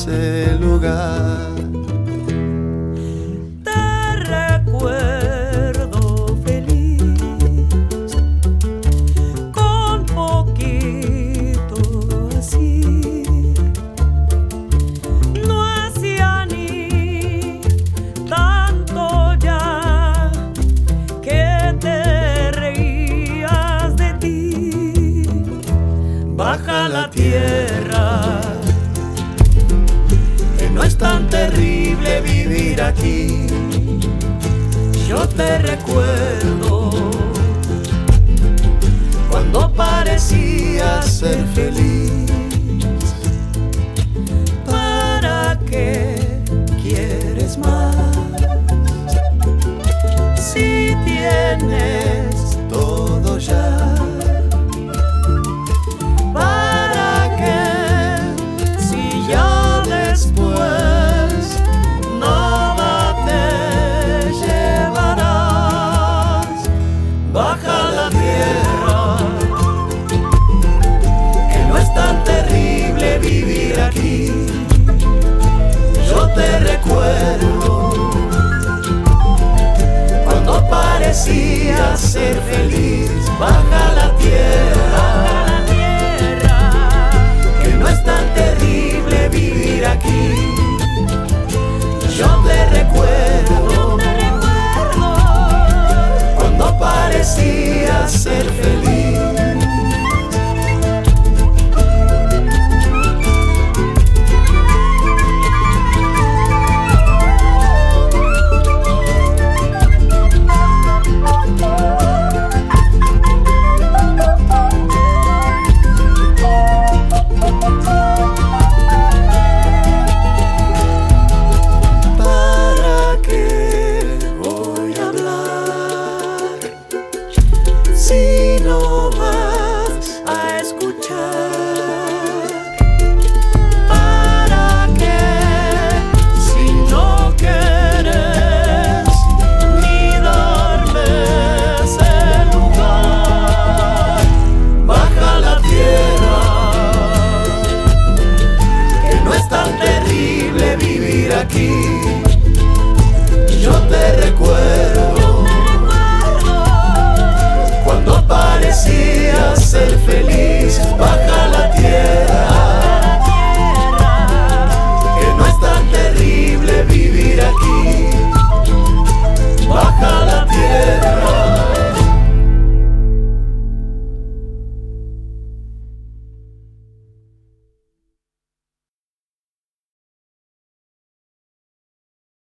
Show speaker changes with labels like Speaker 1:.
Speaker 1: ese lugar.
Speaker 2: Te recuerdo feliz, con poquito así. No hacía ni tanto ya que te reías de ti. Baja la tierra, que no es tan terrible vivir aquí. Yo te recuerdo cuando parecías ser feliz. ¿Para qué quieres más si tienes todo ya? ¿Para qué si ya después nada te llevarás? Baja la tierra, que no es tan terrible vivir aquí. Yo te recuerdo cuando parecías ser feliz. Baja la tierra, que no es tan terrible vivir aquí. Yo te recuerdo cuando parecías ser feliz. Si no vas a escuchar, ¿para qué? Si no quieres ni darme ese lugar. Baja la tierra, que no es tan terrible vivir aquí. Yo te recuerdo cuando parecías ser feliz.